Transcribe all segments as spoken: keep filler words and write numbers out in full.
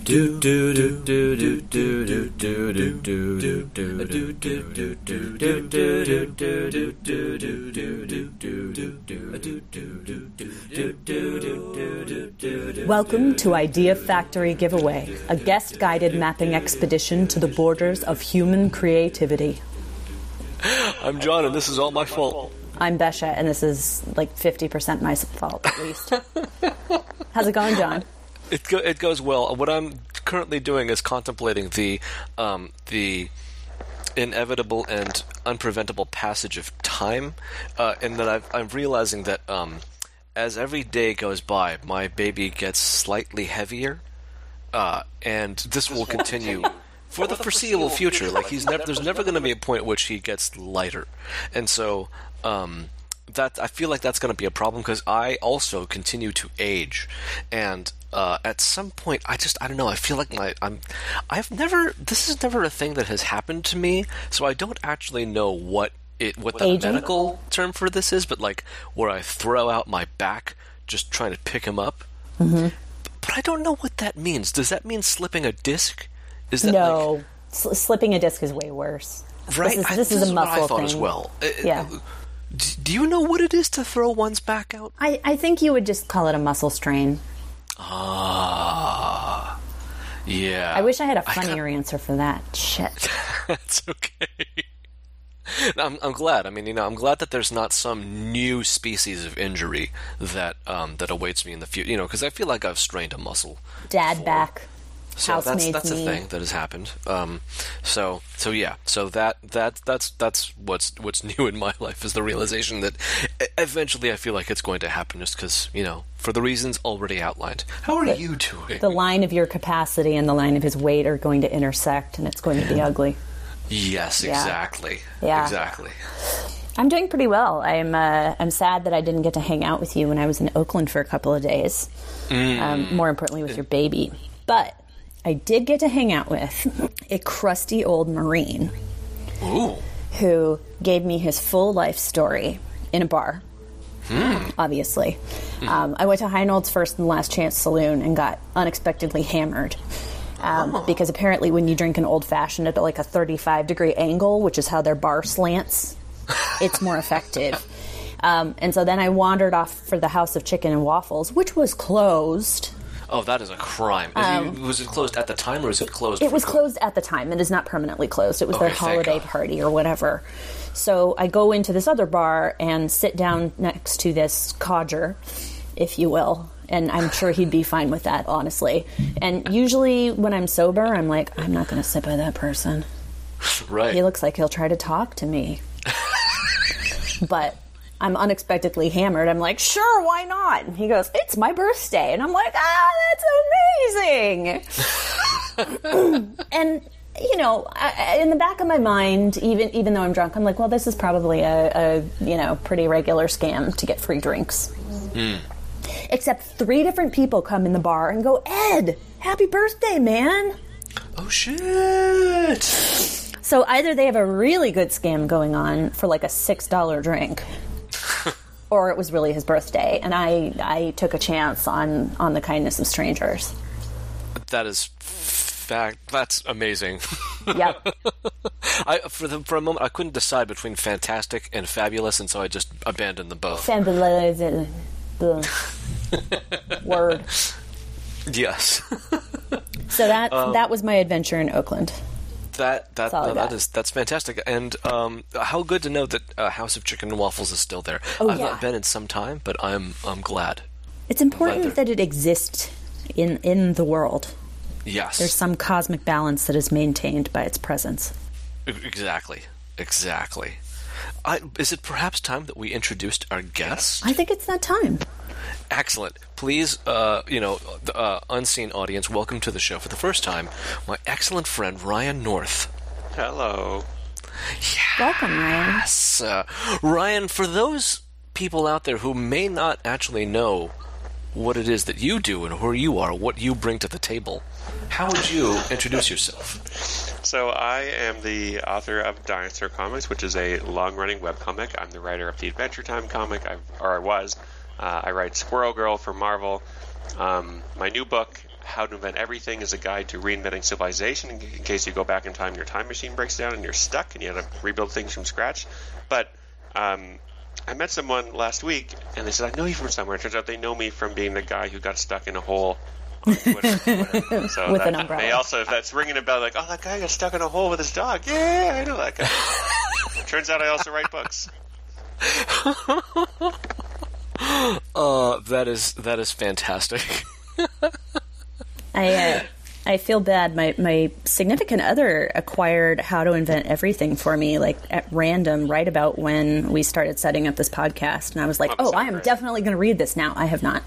do do do do do do do do do do do do do do. Welcome to Idea Factory Giveaway, a guest-guided mapping expedition to the borders of human creativity. I'm John, and this is all my fault. I'm Besha, and this is like fifty percent my fault, at least. How's it going, John? It go- it goes well. What I'm currently doing is contemplating the um, the inevitable and unpreventable passage of time, uh, and that I've, I'm realizing that um, as every day goes by, my baby gets slightly heavier, uh, and this will continue for the foreseeable future. Like he's never, there's never going to be a point at which he gets lighter, and so. Um, that I feel like that's going to be a problem because I also continue to age, and uh, at some point I just I don't know I feel like my I'm I've never this is never a thing that has happened to me, so I don't actually know what it what the Aging? medical term for this is, but like where I throw out my back just trying to pick him up, mm-hmm. but I don't know what that means. Does that mean slipping a disc? Is that no, like, S- slipping a disc is way worse. right? This is, I- this is a what I muscle thought thing as well. Uh, Yeah. Do you know what it is to throw one's back out? I, I think you would just call it a muscle strain. Ah, yeah. I wish I had a I funnier got- answer for that. Shit. That's okay. I'm, I'm glad. I mean, you know, I'm glad that there's not some new species of injury that um, that awaits me in the future. You know, because I feel like I've strained a muscle. Dad before. back. So that's Housemaid's that's a knee. thing that has happened. Um, so so yeah. So that that that's that's what's what's new in my life is the realization that e- eventually I feel like it's going to happen just because you know for the reasons already outlined. How are The- you doing? The line of your capacity and the line of his weight are going to intersect, and it's going to be ugly. Yes, Yeah. exactly. Yeah. Exactly. I'm doing pretty well. I'm uh, I'm sad that I didn't get to hang out with you when I was in Oakland for a couple of days. Mm. Um, more importantly, with your baby. But I did get to hang out with a crusty old Marine Ooh. who gave me his full life story in a bar, Hmm. obviously. Um, I went to Heinold's First and Last Chance Saloon and got unexpectedly hammered. Um, Oh. Because apparently when you drink an old-fashioned at like a thirty-five degree angle, which is how their bar slants, it's more effective. Um, and so then I wandered off for the House of Chicken and Waffles, which was closed. Oh, that is a crime. Is it- was it closed at the time, or is it closed? Um, It for was good? closed at the time. It is not permanently closed. It was their Okay, thank holiday God. party or whatever. So I go into this other bar and sit down next to this codger, if you will. And I'm sure he'd be fine with that, honestly. And usually when I'm sober, I'm like, I'm not going to sit by that person. Right. He looks like he'll try to talk to me. But I'm unexpectedly hammered. I'm like, sure, why not? And he goes, it's my birthday. And I'm like, ah, that's amazing. And, you know, I, in the back of my mind, even even though I'm drunk, I'm like, well, this is probably a, a you know, pretty regular scam to get free drinks. Mm. Except three different people come in the bar and go, Ed, happy birthday, man. Oh, shit. So either they have a really good scam going on for like a six dollar drink, or it was really his birthday, and I, I took a chance on, on the kindness of strangers. That is fact. That's amazing. Yep. I for the, for a moment I couldn't decide between fantastic and fabulous, and so I just abandoned them both. Fabulous. The word. Yes. So that that was my adventure in Oakland. That that all I no, that got. is that's fantastic, and um, how good to know that uh, House of Chicken and Waffles is still there. Oh, I've yeah. not been in some time, but I'm I'm glad. It's important Leather. that it exists in in the world. Yes, There's some cosmic balance that is maintained by its presence. E- exactly, exactly. I, is it perhaps time that we introduced our guest? I think it's that time. Excellent. Please, uh, you know, the uh, unseen audience, welcome to the show for the first time, my excellent friend Ryan North. Hello. Welcome, Ryan. Yes, uh, Ryan. For those people out there who may not actually know what it is that you do and who you are, what you bring to the table, how would you introduce yourself? So I am the author of Dinosaur Comics, which is a long-running webcomic. I'm the writer of the Adventure Time comic, I've, or I was. Uh, I write Squirrel Girl for Marvel. Um, my new book How to Invent Everything is a guide to reinventing civilization in, in case you go back in time and your time machine breaks down and you're stuck and you have to rebuild things from scratch. But um, I met someone last week, and they said, I know you from somewhere. It turns out they know me from being the guy who got stuck in a hole on Twitter. So with that, an umbrella. they also, if that's ringing a bell, like, oh, that guy got stuck in a hole with his dog. Yeah, I know that guy. Turns out I also write books. Uh, that is that is fantastic. I uh, I feel bad. My my significant other acquired How to Invent Everything for me, like at random, right about when we started setting up this podcast, and I was like, "Oh, I am definitely going to read this now." I have not.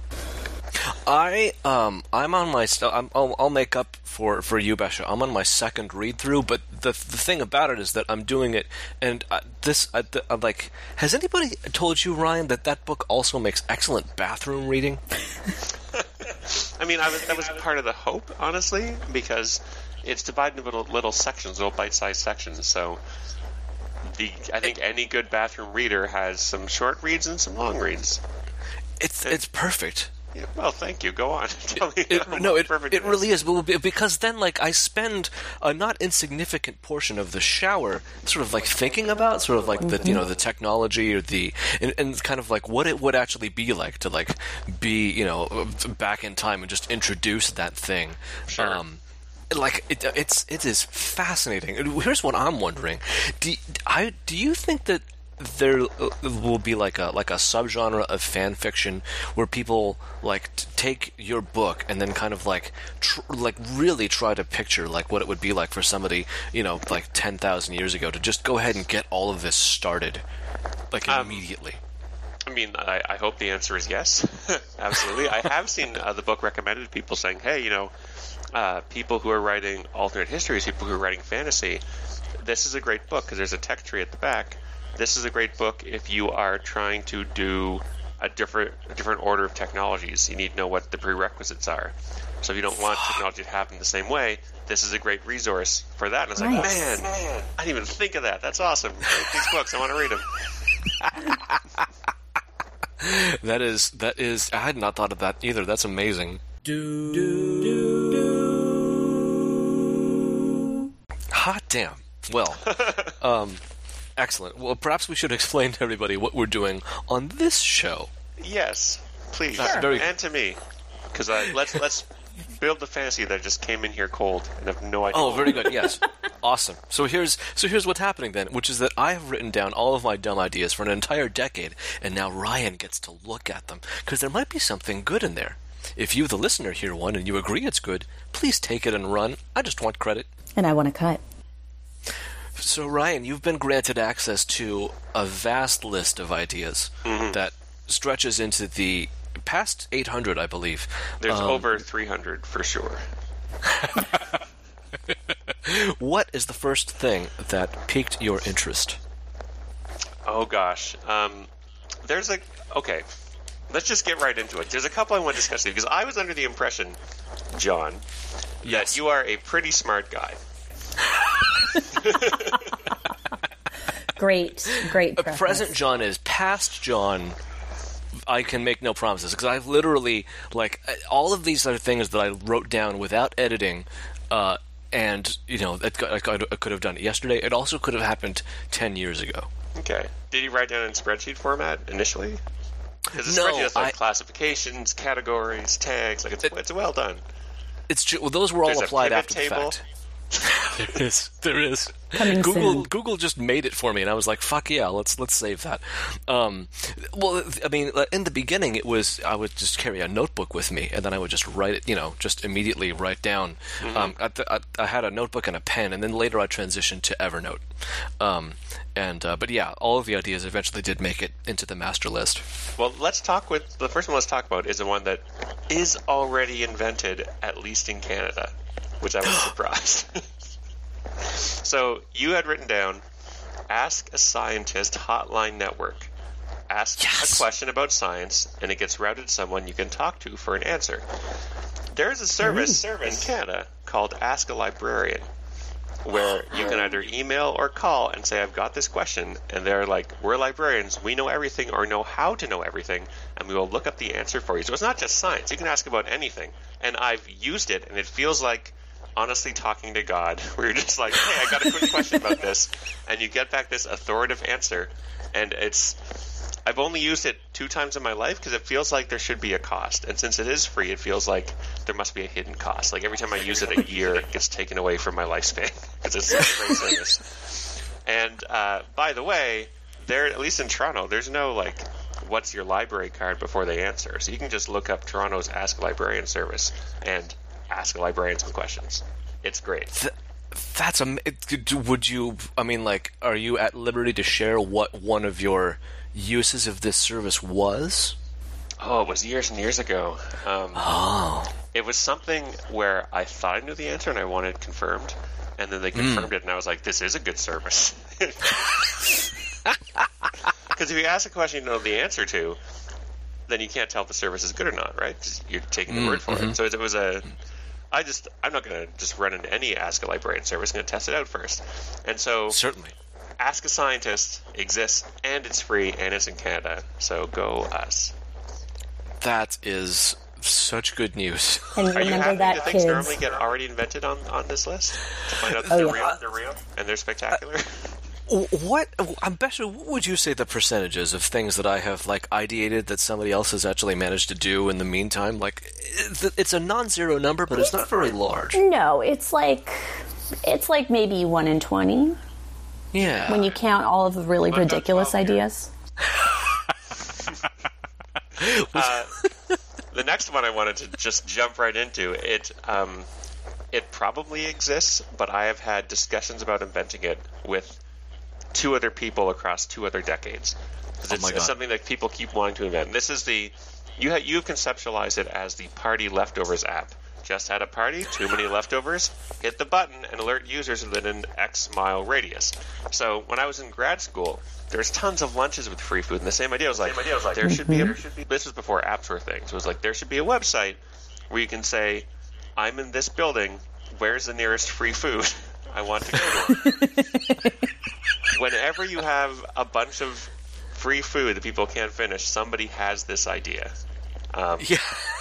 I um I'm on my st- I'm, I'll, I'll make up for for you, Besha. I'm on my second read through, but the the thing about it is that I'm doing it, and uh, this uh, the, I'm like, has anybody told you, Ryan, that that book also makes excellent bathroom reading? I mean, I was, that was part of the hope, honestly, because it's divided into little, little sections, little bite-sized sections. So, the I think any good bathroom reader has some short reads and some long reads. It's it's perfect. Yeah, well, thank you. Go on. Tell me It, how no, it, perfect it is. really is. Well, be- because then, like, I spend a not insignificant portion of the shower sort of like thinking about sort of like the you know the technology or the and, and kind of like what it would actually be like to like be you know back in time and just introduce that thing. Sure. Um, like it, it's it is fascinating. And here's what I'm wondering: do I do you think that there will be like a like a subgenre of fan fiction where people like t- take your book and then kind of like tr- like really try to picture like what it would be like for somebody you know like ten thousand years ago to just go ahead and get all of this started like Um, immediately? I mean, I, I hope the answer is yes. Absolutely. I have seen uh, the book recommended to people saying, hey, you know, uh, people who are writing alternate histories, people who are writing fantasy, this is a great book because there's a tech tree at the back. This is a great book if you are trying to do a different a different order of technologies. You need to know what the prerequisites are. So if you don't want technology to happen the same way, this is a great resource for that. And I was like, Nice. man, man, I didn't even think of that. That's awesome. Read these books. I want to read them. That is that is I had not thought of that either. That's amazing. Do, do, do, do. Hot damn. Well, um, excellent. Well, perhaps we should explain to everybody what we're doing on this show. Yes, please. Sure. Very- And to me. Because uh, let's let's build the fantasy that just came in here cold and have no idea. Oh, very good. Yes, awesome. So here's so here's what's happening then, which is that I have written down all of my dumb ideas for an entire decade, and now Ryan gets to look at them because there might be something good in there. If you, the listener, hear one and you agree it's good, please take it and run. I just want credit. And I want to cut. So Ryan, you've been granted access to a vast list of ideas Mm-hmm. that stretches into the past eight hundred, I believe. There's Um, over three hundred for sure. What is the first thing that piqued your interest? Oh gosh. Um, there's a okay. Let's just get right into it. There's a couple I want to discuss with you because I was under the impression, John, Yes. that you are a pretty smart guy. Great, great. preface. Present John is. Past John, I can make no promises because I've literally like all of these are things that I wrote down without editing, uh, and you know it, I could I could have done it yesterday. It also could have happened ten years ago. Okay. Did you write down in spreadsheet format initially? Because the No, spreadsheet has like I- classifications, categories, tags. Like it's It- it's well done. It's ju- well, those were all There's a applied pivot after table. the fact. There is. There is. Coming Google soon. Google just made it for me, and I was like, "Fuck yeah, let's let's save that." Um, well, I mean, in the beginning, it was I would just carry a notebook with me, and then I would just write it, you know, just immediately write down. Mm-hmm. Um, at the, I, I had a notebook and a pen, and then later I transitioned to Evernote. Um, and uh, but yeah, all of the ideas eventually did make it into the master list. Well, let's talk with the first one. Let's talk about is the one that is already invented, at least in Canada, which I was surprised. So you had written down, ask a scientist hotline network. Ask Yes. a question about science, and it gets routed to someone you can talk to for an answer. There is a service in Canada called Ask a Librarian, where you can either email or call and say, I've got this question, and they're like, we're librarians, we know everything or know how to know everything, and we will look up the answer for you. So it's not just science. You can ask about anything. and I've used it, and it feels like honestly talking to God, where you're just like, hey, I got a quick question about this, and you get back this authoritative answer, and it's, I've only used it two times in my life because it feels like there should be a cost, and since it is free, it feels like there must be a hidden cost. Like every time I use it, a year gets taken away from my lifespan because it's such a great service. And uh, by the way, there, at least in Toronto, there's no like, what's your library card before they answer, so you can just look up Toronto's Ask a Librarian service and ask a librarian some questions. It's great. Th- that's am- Would you? I mean, like, are you at liberty to share what one of your uses of this service was? Oh, it was years and years ago. Um, oh. It was something where I thought I knew the answer and I wanted it confirmed, and then they confirmed mm. it, and I was like, "This is a good service." Because if you ask a question you know the answer to, then you can't tell if the service is good or not, right? 'Cause you're taking the mm, word for mm-hmm. it. So it was a. I just, I'm not going to just run into any Ask a Librarian service. I'm going to test it out first. And so, certainly, Ask a Scientist exists, and it's free, and it's in Canada. So go us. That is such good news. And Are you remember happy that, that things kids. normally get already invented on, on this list to find out that Oh, they're, yeah. real, they're real and they're spectacular? What, I'm Besha, what would you say the percentages of things that I have, like, ideated that somebody else has actually managed to do in the meantime? Like, it's a non-zero number, but it's not very large. No, it's like, it's like maybe one in twenty. Yeah. When you count all of the really But ridiculous twelve, yeah. ideas. uh, the next one I wanted to just jump right into, it um, it probably exists, but I have had discussions about inventing it with two other people across two other decades. Because oh it's, my God. it's something that people keep wanting to invent. This is the you ha- you've conceptualized it as the Party Leftovers app. Just had a party, too many leftovers, hit the button and alert users within an X mile radius. So when I was in grad school, there's tons of lunches with free food, and the same idea was like, same idea was like there should be a, there should be this was before apps were things. So it was like there should be a website where you can say, I'm in this building, where's the nearest free food? I want to go to. Whenever you have a bunch of free food that people can't finish, somebody has this idea. Um, yeah.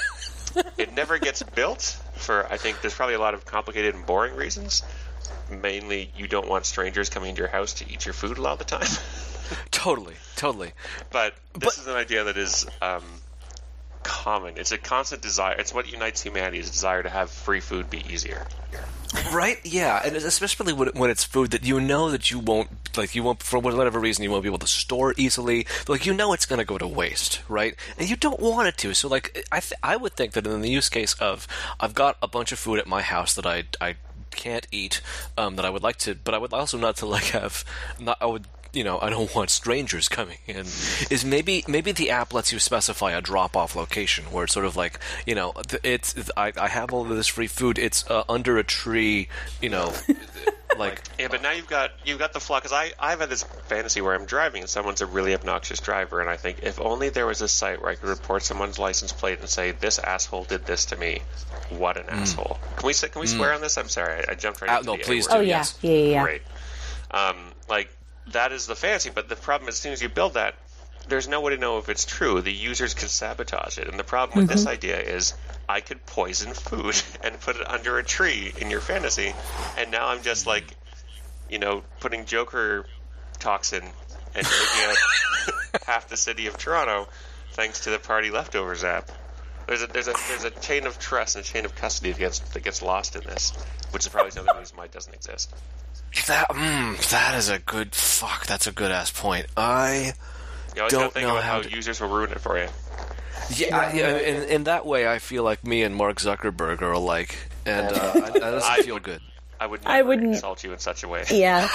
It never gets built for, I think, there's probably a lot of complicated and boring reasons. Mainly, you don't want strangers coming into your house to eat your food a lot of the time. Totally, totally. But this But- is an idea that is um, common. It's a constant desire. It's what unites humanity, is a desire to have free food be easier. Right? Yeah, and especially when, when it's food that you know that you won't, like, you won't, for whatever reason, you won't be able to store easily. Like, you know it's going to go to waste, right? And you don't want it to. So, like, I th- I would think that in the use case of, I've got a bunch of food at my house that I, I can't eat, um, that I would like to, but I would also not to, like, have, not, I would, you know, I don't want strangers coming in, is maybe maybe the app lets you specify a drop-off location where it's sort of like, you know, it's I, I have all of this free food, it's uh, under a tree, you know, like... Yeah, but now you've got you've got the flaw, because I, I've had this fantasy where I'm driving and someone's a really obnoxious driver, and I think if only there was a site where I could report someone's license plate and say, this asshole did this to me, what an mm. asshole. Can we say, can we swear mm. on this? I'm sorry, I, I jumped right uh, into no, the please A do, Oh, yeah. yes. Yeah, yeah, yeah. Great. Um, like, that is the fantasy, but the problem is as soon as you build that, there's no way to know if it's true. The users can sabotage it. And the problem with mm-hmm. this idea is I could poison food and put it under a tree in your fantasy, and now I'm just like, you know, putting Joker toxin and taking out half the city of Toronto thanks to the Party Leftovers app. There's a there's a there's a chain of trust and a chain of custody that gets that gets lost in this, which is probably another reason why it doesn't exist. That mm, that is a good fuck. That's a good ass point. I you always don't gotta think know about how, how to... users will ruin it for you. Yeah, I, yeah. In, in that way, I feel like me and Mark Zuckerberg are alike, and uh, I, that doesn't I feel would, good. I would never I wouldn't insult you in such a way. Yeah.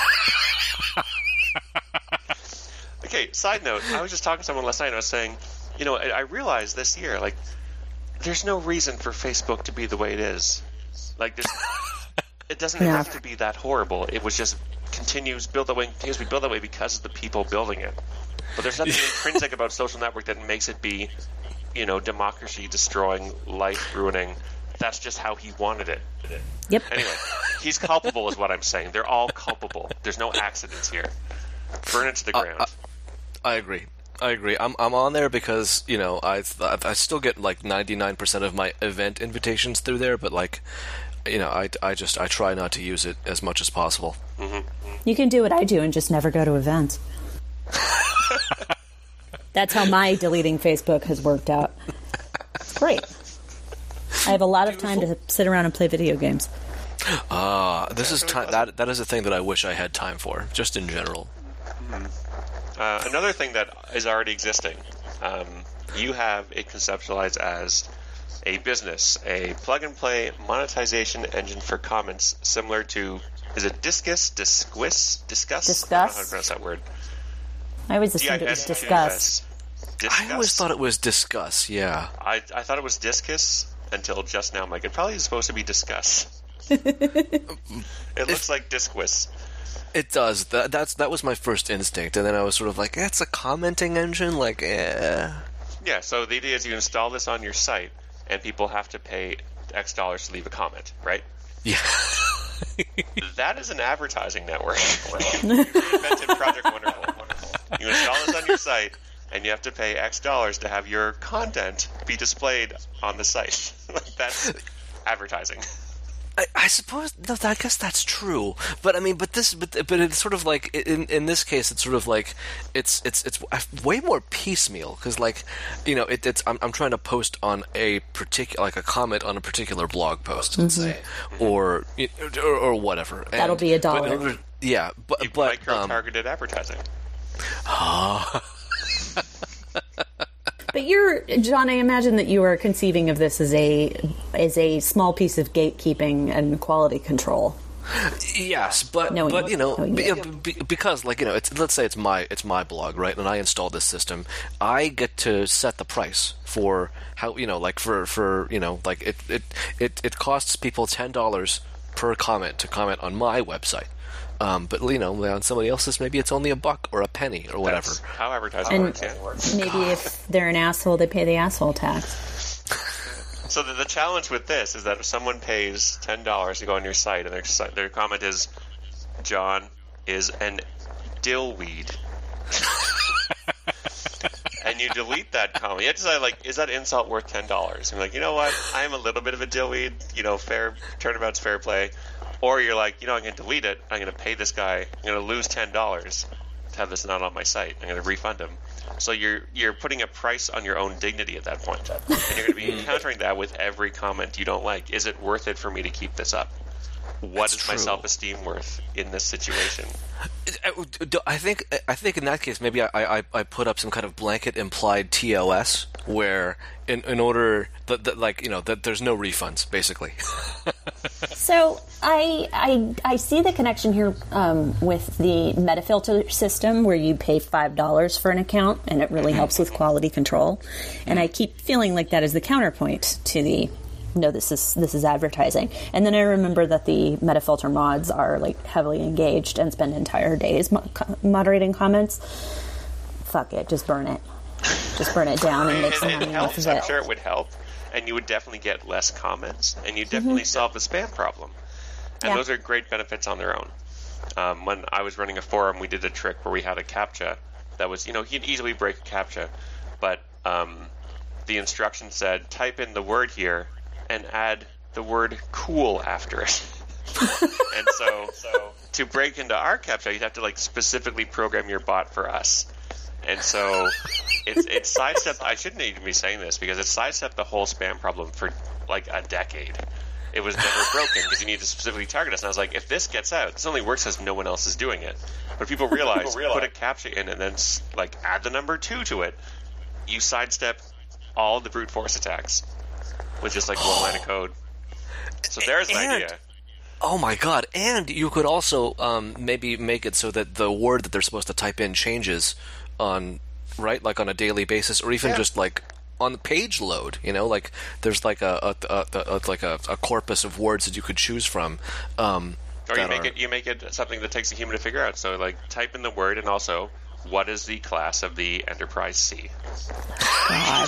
Okay. Side note: I was just talking to someone last night, and I was saying, you know, I, I realized this year, like, there's no reason for Facebook to be the way it is. Like, there's. It doesn't Yeah. have to be that horrible. It was just continues build that way, continues to be built that way because of the people building it. But there's nothing intrinsic about social network that makes it be, you know, democracy destroying, life ruining. That's just how he wanted it. Yep. Anyway, he's culpable, is what I'm saying. They're all culpable. There's no accidents here. Burn it to the ground. Uh, uh, I agree. I agree. I'm I'm on there because, you know, I I still get like ninety-nine percent of my event invitations through there, but like, you know, I, I just I try not to use it as much as possible. Mm-hmm. You can do what I do and just never go to events. That's how my deleting Facebook has worked out. It's great. I have a lot of time to sit around and play video games. Ah, uh, this is ti- that that is a thing that I wish I had time for, just in general. Mm-hmm. Uh, another thing that is already existing, um, you have it conceptualized as a business, a plug-and-play monetization engine for comments similar to, is it Disqus? Disqus? Disqus? Disqus? I don't know how to pronounce that word. I always assumed it was Disqus. Disqus? I always thought it was Disqus, yeah. I, I thought it was Disqus until just now. I'm like, it probably is supposed to be Disqus. It looks like Disqus. It does. That that's that was my first instinct, and then I was sort of like, eh, it's a commenting engine, like, eh. Yeah, so the idea is you install this on your site, and people have to pay X dollars to leave a comment, right? Yeah. That is an advertising network. You invented Project Wonderful. You install this on your site, and you have to pay X dollars to have your content be displayed on the site. That's advertising. I, I suppose, no, I guess that's true, but I mean, but this, but but it's sort of like in in this case, it's sort of like it's it's it's way more piecemeal because, like, you know, it, it's I'm I'm trying to post on a particular, like a comment on a particular blog post, let's mm-hmm. say, or, or or whatever. And, That'll be a dollar. But, yeah, but You've but micro-targeted um, advertising. Ah. But you're, John, I imagine that you are conceiving of this as a as a small piece of gatekeeping and quality control. Yes, but Knowing but you know, knowing be, you. be, because like you know, it's, let's say it's my it's my blog, right? And I install this system. I get to set the price for how you know, like for, for you know, like it it, it, it costs people ten dollars per comment to comment on my website. Um, but you know, on somebody else's, maybe it's only a buck or a penny or whatever. That's how advertising And works. Yeah. maybe God. If they're an asshole, they pay the asshole tax. So the, the challenge with this is that if someone pays ten dollars to go on your site and their their comment is, "John is an dillweed," and you delete that comment, you have to decide, like, is that insult worth ten dollars? And you're like, you know what, I am a little bit of a dillweed. You know, fair turnabout's fair play. Or you're like, you know, I'm going to delete it. I'm going to pay this guy. I'm going to lose ten dollars to have this not on my site. I'm going to refund him. So you're you're putting a price on your own dignity at that point. And you're going to be encountering that with every comment you don't like. Is it worth it for me to keep this up? What That's is my true. self-esteem worth in this situation? I think I think in that case maybe I, I, I put up some kind of blanket implied T O S where in in order that, that like you know that there's no refunds basically. So I, I I see the connection here um, with the Metafilter system where you pay five dollars for an account and it really helps with quality control. And I keep feeling like that is the counterpoint to the no, this is this is advertising. And then I remember that the Metafilter mods are like heavily engaged and spend entire days mo- moderating comments. Fuck it, just burn it. Just burn it down and make It, some it money off helps. of I'm it. sure it would help. And you would definitely get less comments. And you definitely solve the spam problem. And Yeah. those are great benefits on their own. Um, when I was running a forum, we did a trick where we had a CAPTCHA that was, you know, you'd easily break a CAPTCHA. But um, the instruction said, type in the word here and add the word cool after it. And so, so to break into our CAPTCHA, you'd have to like specifically program your bot for us. And so it's it's sidestepped. I shouldn't even be saying this because it sidestepped the whole spam problem for like a decade. It was never broken because you need to specifically target us. And I was like, if this gets out, this only works because no one else is doing it. But people realize, people realize. Put a CAPTCHA in and then like add the number two to it. You sidestep all the brute force attacks with just like one line of code. So there's an And- idea. Oh my god! And you could also um, maybe make it so that the word that they're supposed to type in changes on right, like on a daily basis, or even Yeah. just like on page load. You know, like there's like a, a, a, a like a, a corpus of words that you could choose from. Um, Or you that make are- it you make it something that takes a human to figure out. So like type in the word and also what is the class of the Enterprise C? God.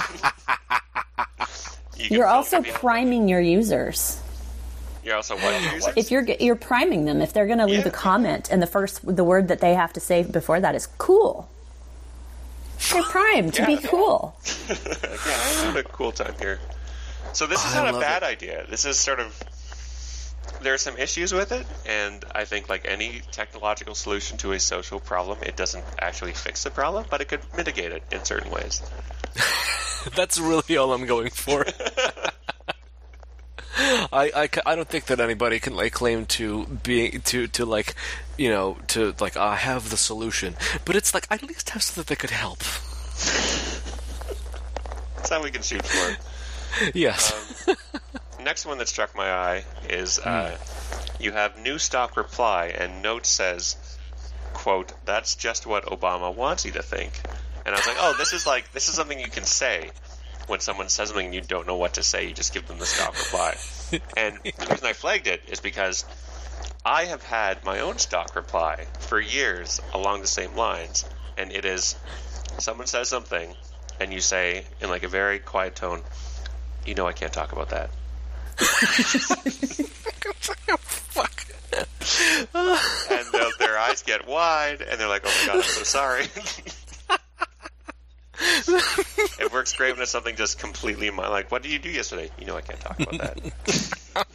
You can You're filter also the- priming your users. You're also what users? If you're you're priming them, if they're going to leave Yeah. a comment and the first the word that they have to say before that is cool. They're primed to Yeah. be cool. Yeah, I had a cool time here. So this is I not a love bad it. idea. This is sort of... There are some issues with it, and I think like any technological solution to a social problem, it doesn't actually fix the problem, but it could mitigate it in certain ways. That's really all I'm going for. I, I, ca- I don't think that anybody can like claim to be to to like you know to like I have the solution, but it's like I at least have something that could help. That's how we can shoot for it. Yes. Um, next one that struck my eye is uh, you have new stock reply, and note says, quote, "That's just what Obama wants you to think." And I was like, oh, this is like this is something you can say when someone says something and you don't know what to say. You just give them the stock reply. And the reason I flagged it is because I have had my own stock reply for years along the same lines, and it is someone says something and you say in like a very quiet tone, "You know I can't talk about that." Fuck. And uh, their eyes get wide, and they're like, "Oh my god, I'm so sorry." It works great when it's something just completely mi- like, "What did you do yesterday?" "You know I can't talk about that."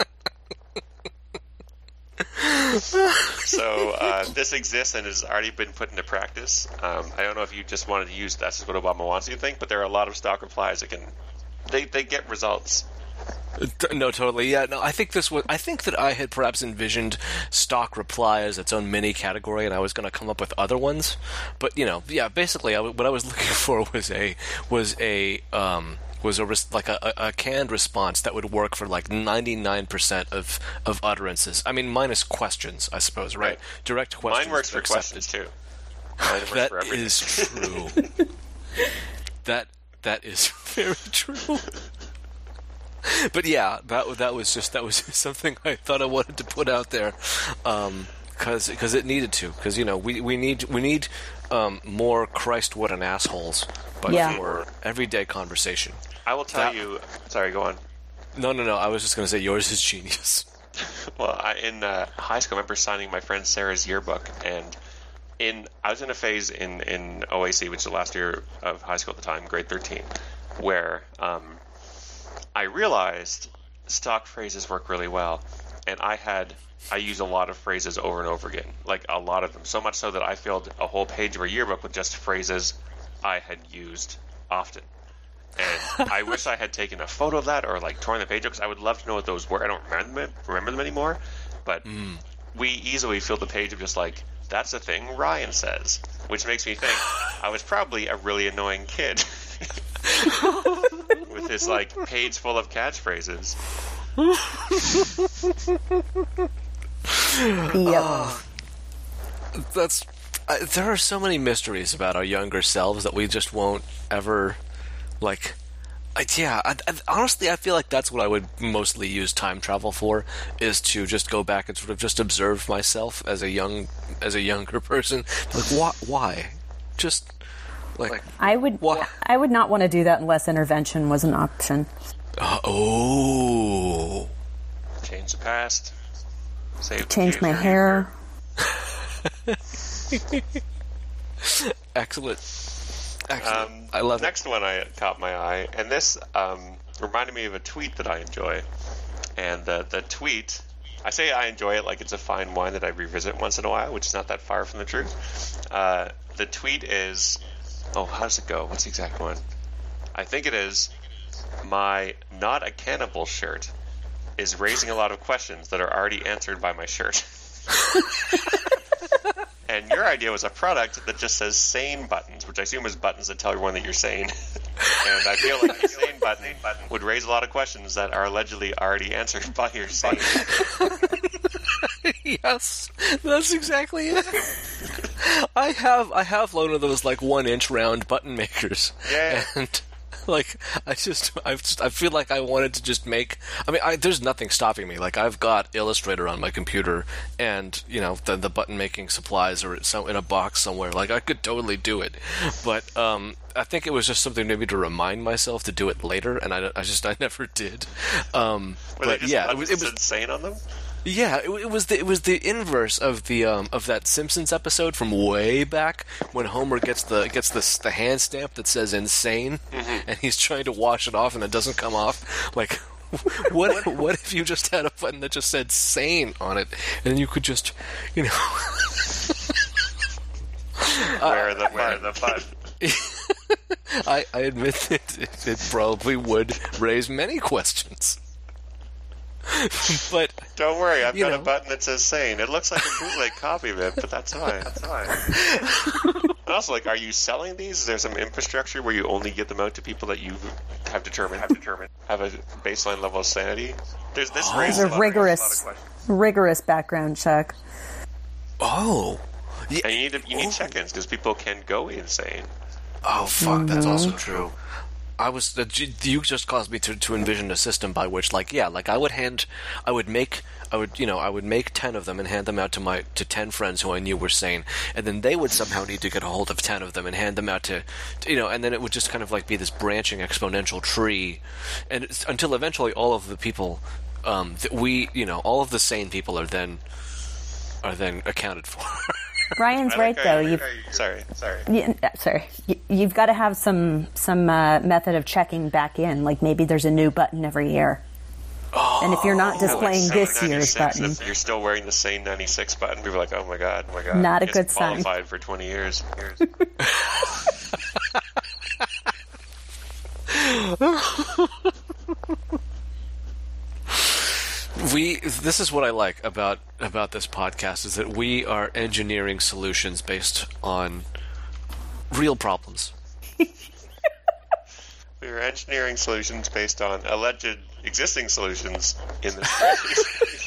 So uh, this exists and has already been put into practice. Um, I don't know if you just wanted to use "That's just what Obama wants you to think," but there are a lot of stock replies that can they they get results. No, totally. Yeah, no, I think this was. I think that I had perhaps envisioned stock reply as its own mini category, and I was going to come up with other ones. But you know, yeah, basically, I, what I was looking for was a was a um, was a res- like a, a, a canned response that would work for like ninety-nine percent of of utterances. I mean, minus questions, I suppose, right? Right. Direct questions. Mine works for accepted. questions too. Mine works That for everything. is true. that that is very true. But yeah, that that was just that was something I thought I wanted to put out there, um, because because it needed to. Because you know we, we need we need um, more Christ what an assholes, but Yeah. for everyday conversation. I will tell that- you. Sorry, go on. No, no, no. I was just going to say yours is genius. Well, I, in uh, high school, I remember signing my friend Sarah's yearbook, and in I was in a phase in, in O A C, which is the last year of high school at the time, grade thirteen, where um, I realized stock phrases work really well, and I had I used a lot of phrases over and over again, like a lot of them, so much so that I filled a whole page of a yearbook with just phrases I had used often. And I wish I had taken a photo of that or like torn the page up, because I would love to know what those were. I don't remember them, remember them anymore, but mm. we easily filled the page of just like, that's the thing Ryan says, which makes me think I was probably a really annoying kid with this like page full of catchphrases. Yep. Uh, that's uh, there are so many mysteries about our younger selves that we just won't ever like. I, yeah, I, I, honestly, I feel like that's what I would mostly use time travel for, is to just go back and sort of just observe myself as a young, as a younger person. Like, why? Why? Just like I would. why? I would not want to do that unless intervention was an option. Uh, oh, Change the past. Save the Change my future. hair. excellent. Excellent. Um, I love next one I caught my eye, and this um, reminded me of a tweet that I enjoy. And the the tweet, I say I enjoy it like it's a fine wine that I revisit once in a while, which is not that far from the truth. Uh, the tweet is, oh, how does it go? What's the exact one? I think it is, my not a cannibal shirt is raising a lot of questions that are already answered by my shirt. And your idea was a product that just says sane buttons, which I assume is buttons that tell everyone that you're sane. And I feel like the sane button would raise a lot of questions that are allegedly already answered by your sane. Yes, that's exactly it. I have I have one of those like one inch round button makers. Yeah. And like I just I just I feel like I wanted to just make. I mean, I, there's nothing stopping me. Like I've got Illustrator on my computer, and you know the the button making supplies are some in a box somewhere. Like I could totally do it, but um, I think it was just something maybe to remind myself to do it later, and I, I just I never did. Um, Were they but just yeah, it buttons was, it was that said sane on them? Yeah, it, it was the it was the inverse of the um, of that Simpsons episode from way back when Homer gets the gets the the hand stamp that says insane, mm-hmm. and he's trying to wash it off and it doesn't come off. Like, what what if you just had a button that just said sane on it, and you could just, you know, where are the where are the button? I, I admit that it, it probably would raise many questions. But don't worry, I've got know. a button that says sane. It looks like a bootleg copy of it, but that's fine. That's fine. And also, like, are you selling these? Is there some infrastructure where you only get them out to people that you have determined have determined have a baseline level of sanity? There's this Oh. raises There's a a lot of- rigorous, a lot of questions. rigorous background check. oh, yeah. And you need to, you need check-ins because people can go insane. Oh, fuck, that's also true. I was, uh, you just caused me to, to envision a system by which, like, yeah, like I would hand, I would make, I would, you know, I would make ten of them and hand them out to my, to ten friends who I knew were sane, and then they would somehow need to get a hold of ten of them and hand them out to, to you know, and then it would just kind of like be this branching exponential tree, and it's, until eventually all of the people, um, that we, you know, all of the sane people are then, are then accounted for. Ryan's I right like though. how You've, Sorry, sorry. you, uh, sorry, you, you've got to have some some uh, method of checking back in. Like maybe there's a new button every year. Oh, And if you're not displaying Like this Sane year's ninety-six, button, if you're still wearing the same ninety-six button, people are like, oh my god, oh my god. Not a It's good sign. qualified for twenty years. We this is what I like about about this podcast is that we are engineering solutions based on real problems. We are engineering solutions based on alleged existing solutions in this space.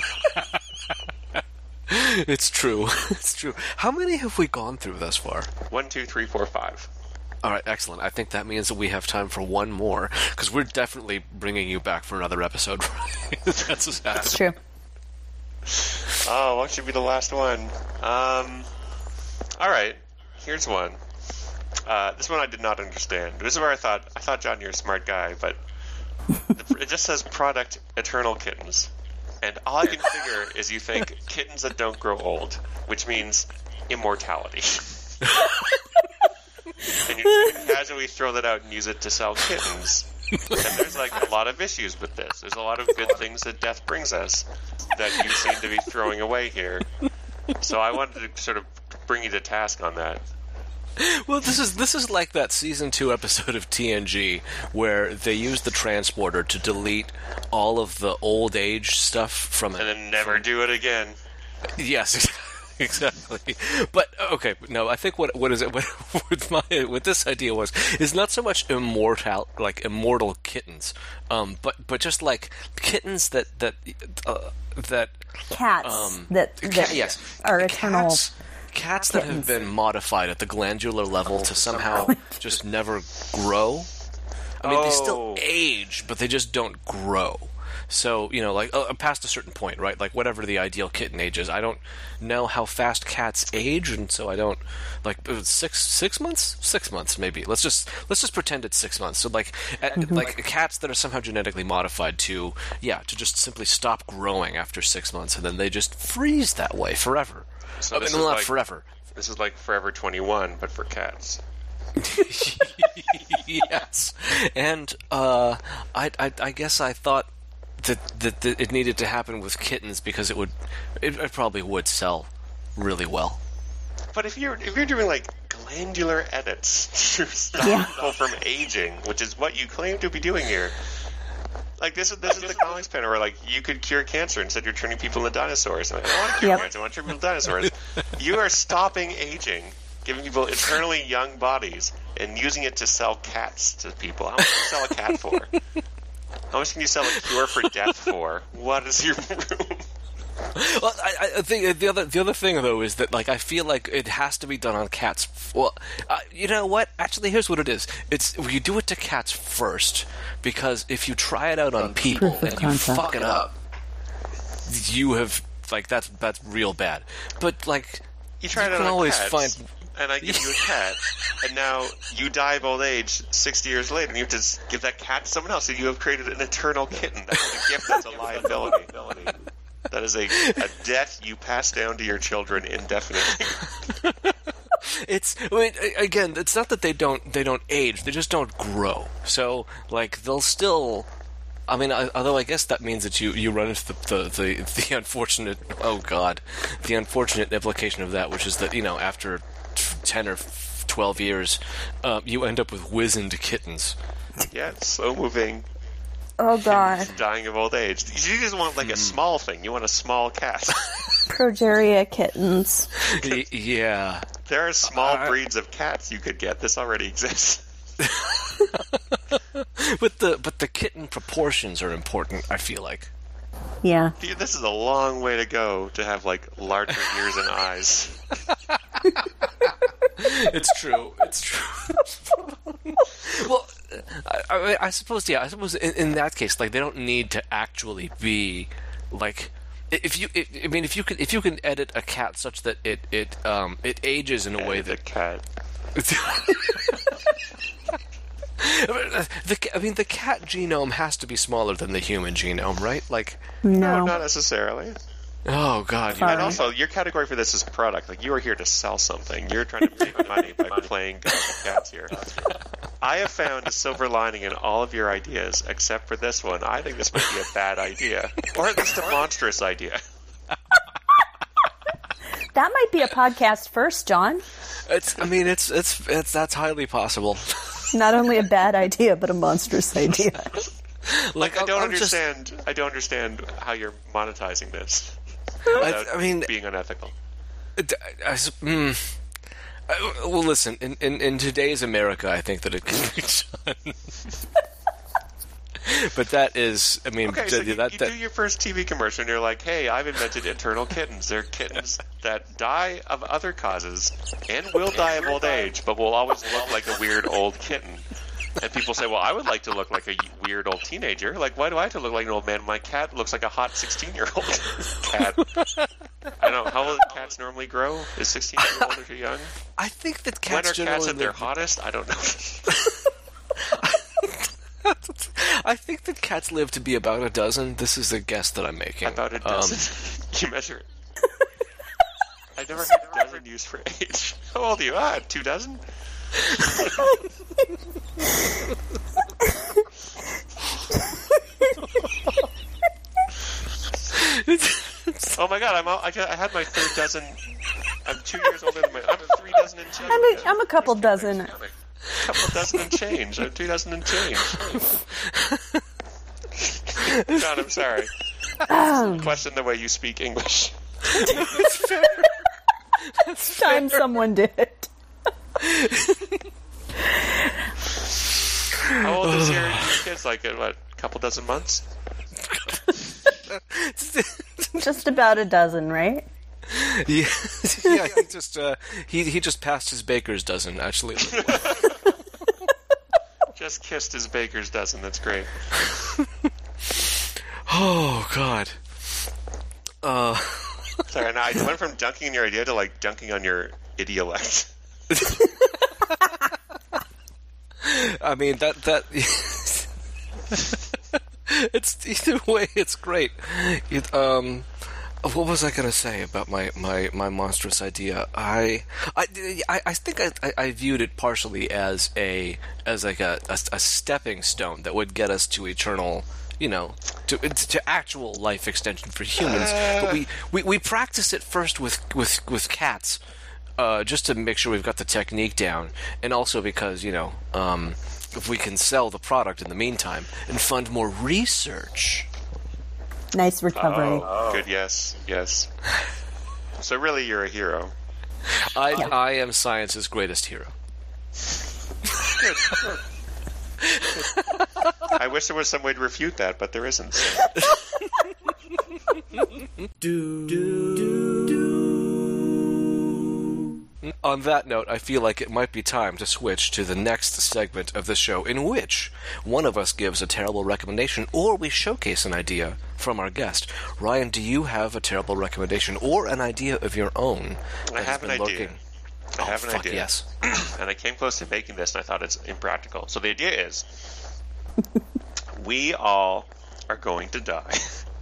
It's true. It's true. How many have we gone through thus far? One, two, three, four, five. All right, excellent. I think that means that we have time for one more because we're definitely bringing you back for another episode. That's what's happening. it's true. Oh, what should be the last one? Um, all right, here's one. Uh, this one I did not understand. This is where I thought, I thought, John, you're a smart guy, but it just says product Eternal Kittens. And all I can figure is you think kittens that don't grow old, which means immortality. And you casually throw that out and use it to sell kittens. And there's like a lot of issues with this. There's a lot of good things that death brings us that you seem to be throwing away here. So I wanted to sort of bring you to task on that. Well, this is this is like that season two episode of T N G where they used the transporter to delete all of the old age stuff from it. And then never do it again. Yes, exactly. But okay, no, I think what what is it? What, what my what this idea was is not so much immortal, like immortal kittens, um, but but just like kittens that that uh, that Cats um, that, ca- that yes, are eternal. cats, cats that have kittens. been modified at the glandular level to somehow just never grow. I mean, they still Oh. age, but they just don't grow. So, you know, like, uh, past a certain point, right? Like, whatever the ideal kitten age is. I don't know how fast cats age, and so I don't, like, uh, six six months? Six months, maybe. Let's just let's just pretend it's six months. So, like, at, like cats that are somehow genetically modified to, yeah, to just simply stop growing after six months, and then they just freeze that way forever. So I mean, this well, is not like- forever. This is like Forever twenty-one, but for cats. Yes. And, uh, I, I, I guess I thought that, that, that it needed to happen with kittens because it would, it, it probably would sell really well. But if you're if you're doing like glandular edits to stop Yeah. people from aging, which is what you claim to be doing here, like this is this is the comics panel where like you could cure cancer instead you're turning people into dinosaurs. Like, I don't want to cure Yep. cancer, I want to turn people into dinosaurs. You are stopping aging, giving people eternally young bodies, and using it to sell cats to people. How much can you sell a cat for? How much can you sell a cure for death for? What is your room? Well, I, I think the other the other thing though is that like I feel like it has to be done on cats. Well, uh, you know what? Actually, here's what it is. It's you do it to cats first because if you try it out on people Proof of and you concept. fuck it up, you have like that's that's real bad. But like You try you it out can on always cats, find. and I give you a cat, and now you die of old age sixty years later, and you have to s- give that cat to someone else, and you have created an eternal kitten. That's not a gift, that's a liability. That is a, a debt you pass down to your children indefinitely. It's I mean, again, it's not that they don't they don't age; they just don't grow. So, like, they'll still. I mean, I, although I guess that means that you, you run into the, the the the unfortunate oh god, the unfortunate implication of that, which is that, you know, after ten or twelve years, um, you end up with wizened kittens. Yeah, slow moving. Oh god. Dying of old age. You just want like a small thing. You want a small cat. Progeria kittens. Y- yeah. There are small Uh, breeds of cats you could get. This already exists. But the but the kitten proportions are important, I feel like. Yeah. Dude, this is a long way to go to have like larger ears and eyes. It's true. It's true. Well, I, I, I suppose, yeah. I suppose in, in that case, like, they don't need to actually be like. If you, if, I mean, if you can, if you can edit a cat such that it, it, um, it ages in a way The that. cat. the, I mean, the cat genome has to be smaller than the human genome, right? Like, No. No, not necessarily. oh god, you Sorry. And also, your category for this is product. Like, you are here to sell something. You're trying to make money by playing God with cats here. I have found a silver lining in all of your ideas, except for this one. I think this might be a bad idea. Or at least a monstrous idea. That might be a podcast first, John. it's. I mean, it's, it's, it's. That's highly possible. Not only a bad idea, but a monstrous idea. Like, I don't I'm just- understand. I don't understand how you're monetizing this. I, Without I mean, being unethical. I, I, mm, I- well, listen. In, in in today's America, I think that it can be done. But that is, I mean, Okay, so that, you, that, you that do your first T V commercial, and you're like, "Hey, I've invented eternal kittens. They're kittens that die of other causes and will die of old age, but will always look like a weird old kitten." And people say, "Well, I would like to look like a weird old teenager. Like, why do I have to look like an old man? My cat looks like a hot sixteen-year-old cat." I don't know. How old do cats normally grow? Is sixteen years old or too young? I think that When cats are generally cats at their live- hottest? I don't know. I think that cats live to be about a dozen. This is a guess that I'm making. About a Um, dozen. You measure it. I've never heard a dozen used for age. How old are you? Ah, two dozen? Oh my god, I'm all, I, got, I had my third dozen. I'm two years older than my. I'm three dozen and change. I'm a, I'm a couple dozen. A couple dozen and change. I'm two dozen and change. John, I'm sorry. Question the way you speak English. Time someone did. How old is your, your kids? Like, uh, what, a couple dozen months? Just about a dozen, right? Yeah, yeah. He just uh, he he just passed his baker's dozen. Actually, Just kissed his baker's dozen. That's great. oh god. Uh, Sorry, now I went from dunking on your idea to like dunking on your idiolect. I mean that that. It's either way. It's great. It, um, what was I going to say about my, my, my monstrous idea? I I, I, I think I, I viewed it partially as a as like a, a, a stepping stone that would get us to eternal, you know, to to actual life extension for humans. Uh. But we, we, we practice it first with with with cats, uh, just to make sure we've got the technique down, and also because you know. Um, if we can sell the product in the meantime and fund more research. Nice recovery. Oh, good, yes, yes. So really, you're a hero. I, yeah. I am science's greatest hero. Good, good. I wish there was some way to refute that, but there isn't. do, do, do, do. On that note, I feel like it might be time to switch to the next segment of the show, in which one of us gives a terrible recommendation or we showcase an idea from our guest. Ryan, do you have a terrible recommendation or an idea of your own? I have an idea. Lurking? I have oh, an fuck idea. Yes. And I came close to making this, and I thought it's impractical. So the idea is, we all are going to die.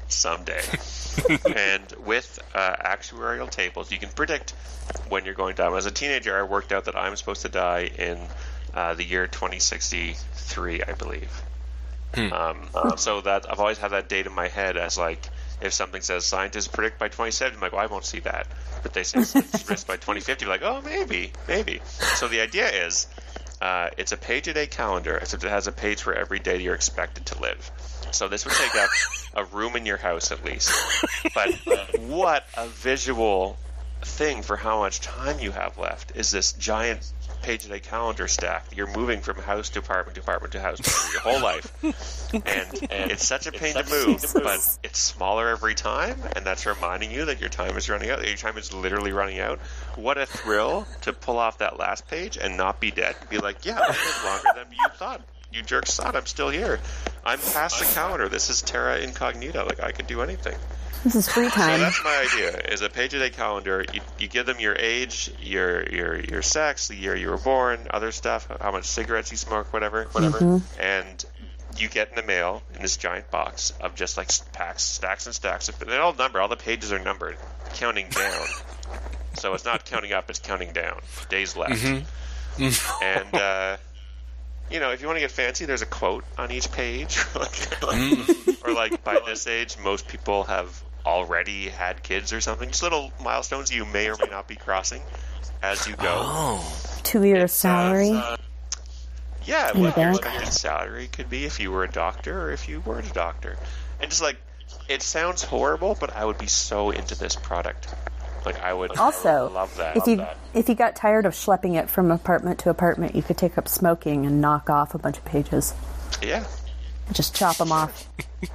someday. And with uh, actuarial tables, you can predict when you're going to die. As a teenager, I worked out that I'm supposed to die in uh, the year twenty sixty-three, I believe. Hmm. Um, um, so that I've always had that date in my head as like, if something says scientists predict by twenty seventy, I'm like, well, I won't see that. But they say scientists predict by twenty fifty, I'm like, oh, maybe, maybe. So the idea is, uh, it's a page-a-day calendar, except it has a page for every day that you're expected to live. So this would take up a room in your house at least. But what a visual thing for how much time you have left is this giant page-a-day calendar stack. You're moving from house to apartment to apartment to house for your whole life. And, and it's such a pain to move, but it's smaller every time, and that's reminding you that your time is running out. Your time is literally running out. What a thrill to pull off that last page and not be dead. Be like, yeah, I lived longer than you thought. You jerks thought. I'm still here. I'm past the calendar. This is terra incognita. Like, I could do anything. This is free time. So that's my idea, is a page-a-day calendar. You, you give them your age, your your your sex, the year you were born, other stuff, how much cigarettes you smoke, whatever, whatever. Mm-hmm. And you get in the mail in this giant box of just like packs, stacks and stacks. Of, they're all numbered. All the pages are numbered, counting down. So it's not counting up, it's counting down. Days left. Mm-hmm. And... uh you know, if you want to get fancy, there's a quote on each page. like, like, or like, by this age, most people have already had kids or something. Just little milestones you may or may not be crossing as you go. Oh. Two years salary. Uh, yeah, what your expected salary could be if you were a doctor or if you weren't a doctor. And just like, it sounds horrible, but I would be so into this product. Like, I would, also, I would love that. If you that. if you got tired of schlepping it from apartment to apartment, you could take up smoking and knock off a bunch of pages. Yeah. Just chop them off.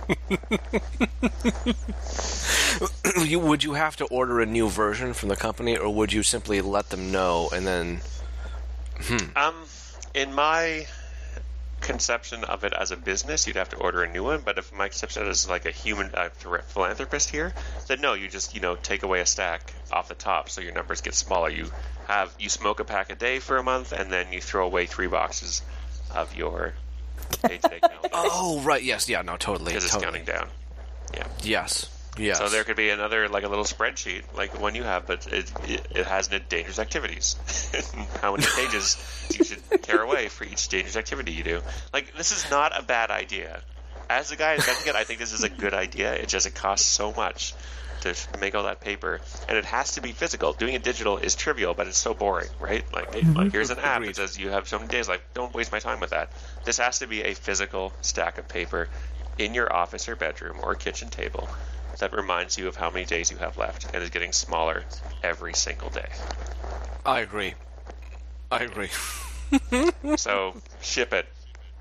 you, would you have to order a new version from the company, or would you simply let them know and then... Hmm. Um, in my conception of it as a business, you'd have to order a new one, but if my conception is like a human uh, philanthropist here, then no, you just, you know, take away a stack off the top so your numbers get smaller. You have you smoke a pack a day for a month, and then you throw away three boxes of your day-to-day calendar. Oh, right, yes, yeah, no, totally. Because totally. it's counting down. Yeah. Yes. Yes. So there could be another, like a little spreadsheet, like the one you have, but it it, it has dangerous activities. How many pages you should tear away for each dangerous activity you do. Like, this is not a bad idea. As a guy inventing it, I think this is a good idea. It just it costs so much to make all that paper, and it has to be physical. Doing it digital is trivial, but it's so boring, right? Like, mm-hmm. like here's an app that says you have so many days. Like, don't waste my time with that. This has to be a physical stack of paper in your office or bedroom or kitchen table that reminds you of how many days you have left, and is getting smaller every single day. I agree. I agree. So, ship it.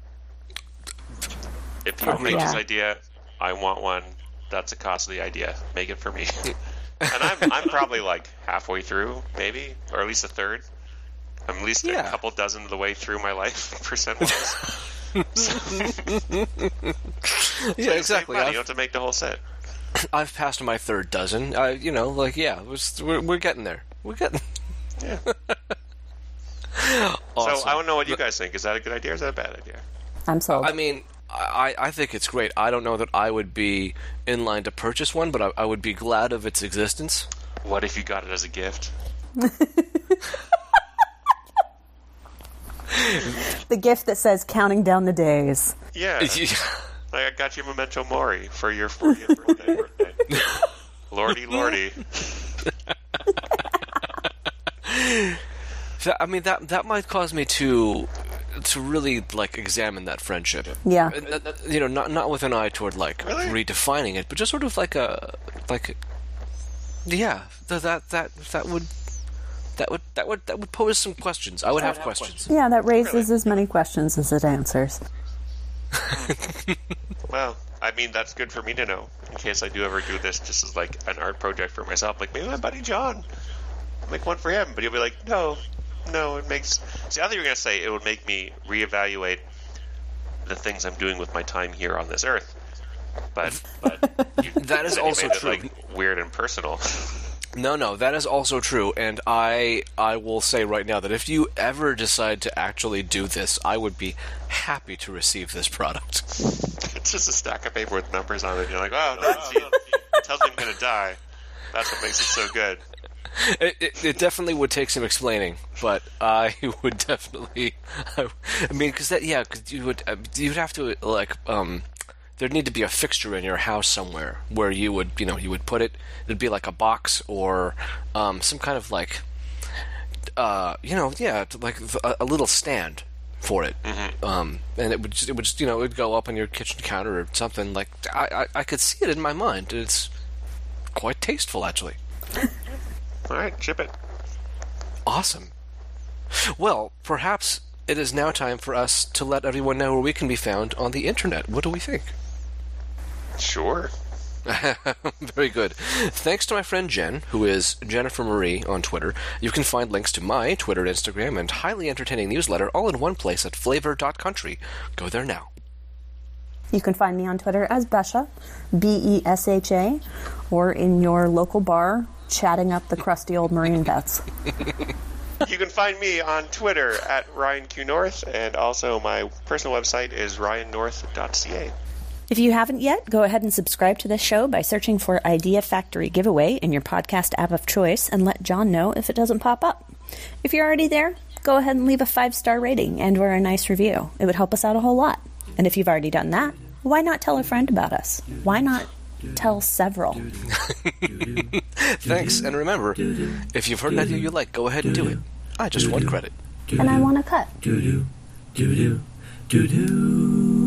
If you make yeah. this idea, I want one. That's the cost of the idea. Make it for me. And I'm I'm probably like halfway through, maybe, or at least a third. I'm at least yeah. a couple dozen of the way through my life, percent-wise. so, yeah, exactly. You don't have to make the whole set. I've passed my third dozen. I, you know, like, yeah, we're, we're getting there. We're getting Yeah. Awesome. So I don't know what you guys think. Is that a good idea or is that a bad idea? I'm sold. I mean, I, I think it's great. I don't know that I would be in line to purchase one, but I, I would be glad of its existence. What if you got it as a gift? The gift that says counting down the days. Yeah. Like, I got you Memento Mori for your fortieth birthday. birthday. Lordy, lordy. I mean, that that might cause me to to really like examine that friendship. Yeah. You know, not not with an eye toward like really? redefining it, but just sort of like a like. Yeah, that that that that would. That would that would that would pose some questions. I would have questions. Yeah, that raises Really? as many questions as it answers. Well, I mean, that's good for me to know in case I do ever do this just as like an art project for myself. Like, maybe my buddy John, I'll make one for him, but he'll be like, no, no, it makes. See, I thought you were gonna say it would make me reevaluate the things I'm doing with my time here on this earth. But, but you, that is also made it, true. like, weird and personal. No, no, that is also true, and I I will say right now that if you ever decide to actually do this, I would be happy to receive this product. It's just a stack of paper with numbers on it. And you're like, oh, no, see, it tells me I'm going to die. That's what makes it so good. It, it, it definitely would take some explaining, but I would definitely. I, I mean, because that, yeah, because you would, you'd have to like, um, there'd need to be a fixture in your house somewhere where you would, you know, you would put it. It'd be like a box or um, some kind of like, uh, you know, yeah, like a, a little stand for it, mm-hmm. um, and it would, just, it would, just, you know, it would go up on your kitchen counter or something. Like I, I, I could see it in my mind. It's quite tasteful, actually. All right, ship it. Awesome. Well, perhaps it is now time for us to let everyone know where we can be found on the internet. What do we think? Sure. Very good. Thanks to my friend Jen, who is Jennifer Marie on Twitter. You can find links to my Twitter, Instagram, and highly entertaining newsletter all in one place at flavor dot country. Go there now. You can find me on Twitter as Besha, B E S H A, or in your local bar, chatting up the crusty old Marine vets. You can find me on Twitter at Ryan Q North, and also my personal website is ryan north dot c a. If you haven't yet, go ahead and subscribe to this show by searching for Idea Factory Giveaway in your podcast app of choice and let John know if it doesn't pop up. If you're already there, go ahead and leave a five-star rating and or a nice review. It would help us out a whole lot. And if you've already done that, why not tell a friend about us? Why not tell several? Thanks, and remember, if you've heard an idea you like, go ahead and do it. I just want credit. And I want to cut. Do do do do do do.